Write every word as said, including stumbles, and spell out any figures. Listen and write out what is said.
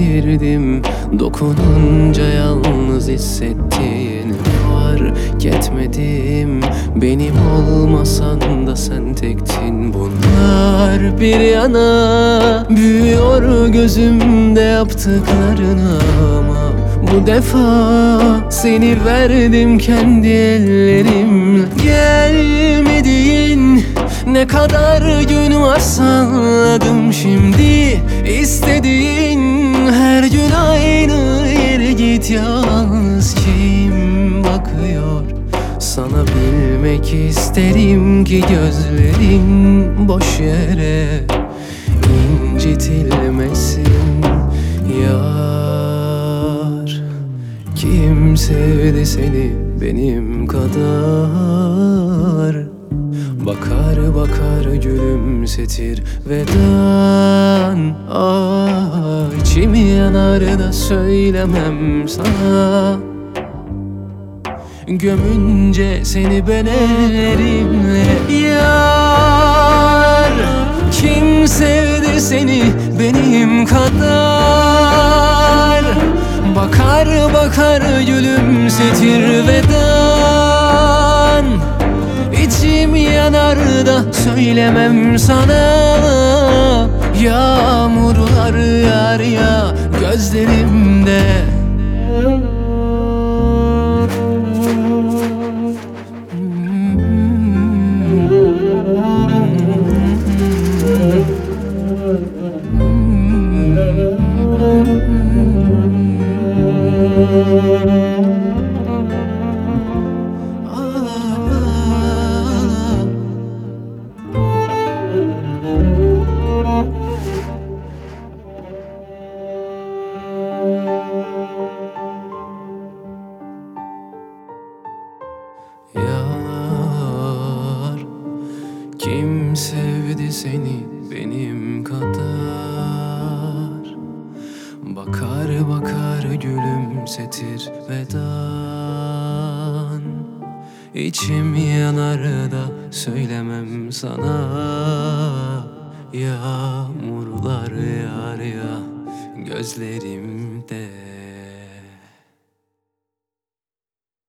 bilirdim. Dokununca yalnız hissettiğini fark etmedim. Benim olmasan da sen tektin. Bunlar bir yana büyüyor gözümde yaptıklarına, ama bu defa seni verdim kendi ellerimle. Gelmediğin ne kadar gün var salladım şimdi. İstediğin her gün aynı yere git. Yalnız kim bakıyor sana, bilmek isterim ki gözlerin boş yere incitilmesin yar. Kim sevdi seni benim kadar? Bakar bakar gülümsetir ve dan. Ah, içim yanar da söylemem sana. Gömünce seni ben ellerimle yar. Kim sevdi seni benim kadar? Bakar bakar gülümsetir ve dan. İçim yanar da söylemem sana. Yağmurlar yağar ya gözlerimde. Yar, kim sevdi seni benim kadar? Bakar bakar gülümsetir ve dan. İçim yanar da söylemem sana. Yağmurlar yağar ya gözlerimde.